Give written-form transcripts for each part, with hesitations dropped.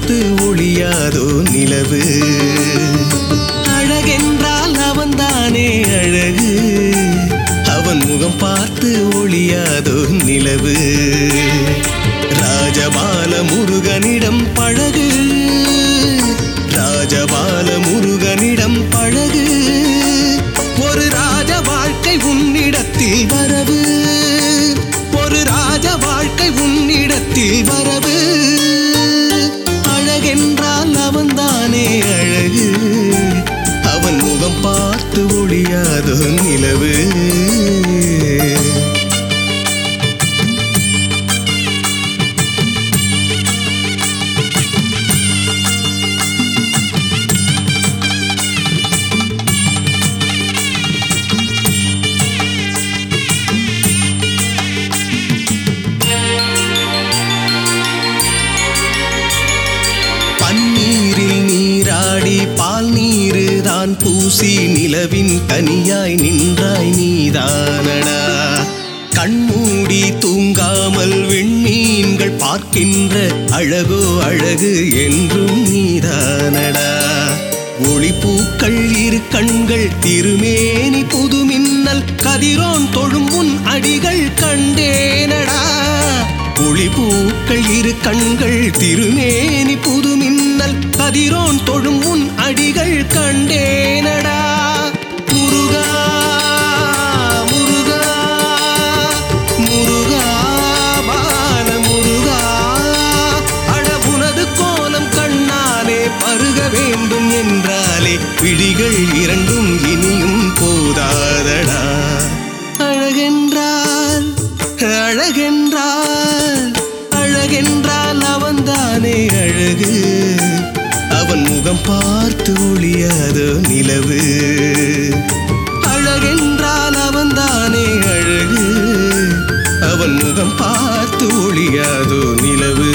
பார்த்து ஒளியாதோ நிலவு. அழகென்றால் அவன்தானே அழகு, அவன் முகம் பார்த்து ஒளியாதோ நிலவு. ராஜபால முருகனிடம் பழகு, ராஜபால முருகனிடம் பழகு. ஒரு ராஜ வாழ்க்கை உன்னிடத்தில் வரவு, ஒரு ராஜ வாழ்க்கை உன்னிடத்தில் வரவு. அழகென்றால் அவன்தானே அழகு, அவன் முகம் பார்த்து ஒளியாதோ நிலவு. பன்னீரில் நீராடி பால் நீரு தான் பூசி நிலவின் கனியாய் நின்றாய் நீதானடா. கண்மூடி தூங்காமல் விண்மீன்கள் பார்க்கின்ற அழகோ அழகு என்றும் நீதானடா. ஒளிப்பூக்கள் இரு கண்கள் திருமேனி புது மின்னல் கதிரோன் தொழும் உன் அடிகள் கண்டேனடா. ஒளிப்பூக்கள் இரு கண்கள் திருமேனி புது மின்னல் கதிரோன் தொழும் உன் அடிகள் கண்டேனடா. முருகா முருகா முருகா பால முருகா, அழகுனது கோலம் கண்ணாலே பருக வேண்டும் என்றாலே விழிகள் இரண்டும் இனியும் போதாதடா. அழகென்றால் அழகென்றால் அழகென்றால் அவன்தானே அழகு, அவன் முகம் பார்த்து ஒளியாதோ நிலவு. அழகென்றால் அவன்தானே அழகு, அவன் முகம் பார்த்து ஒளியாதோ நிலவு.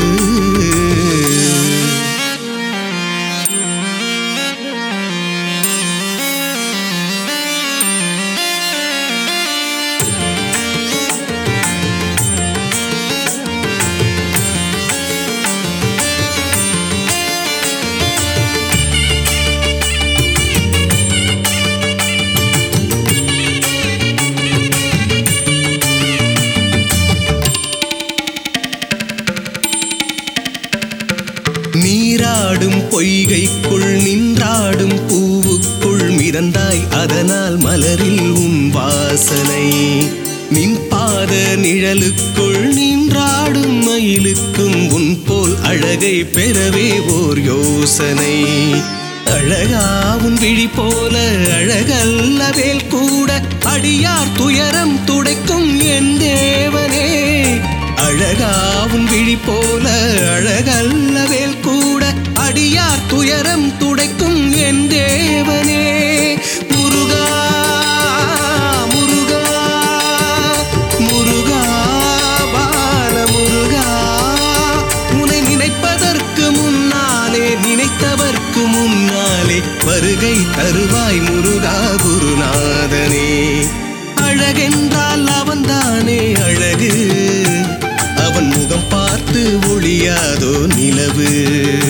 நீராடும் பொய்கைக்குள் நின்றாடும் பூவுக்குள் மிதந்தாய், அதனால் மலரில் உன் வாசனை. நின் பாத நிழலுக்குள் நின்றாடும் மயிலுக்கும் உன் போல் அழகை பெறவே ஓர் யோசனை. அழகா உன் விழி போல அழகல்லவேல் கூட அடியார் துயரம் துடைக்கும் என் தேவனே. அழகா உன் விழி போல அழகல்லவேல் கூட அடியார் துயரம் துடைக்கும் என் தேவனே. முருகா முருகா முருகா பால முருகா, உன்னை நினைப்பதற்கு முன்னாலே நினைத்தவர்க்கு முன்னாலே வருகை தருவாய் முருகா குருநாதனே. அழகென்றால் அவன்தானே அழகு, அவன் முகம் பார்த்து ஒளியாதோ நிலவு.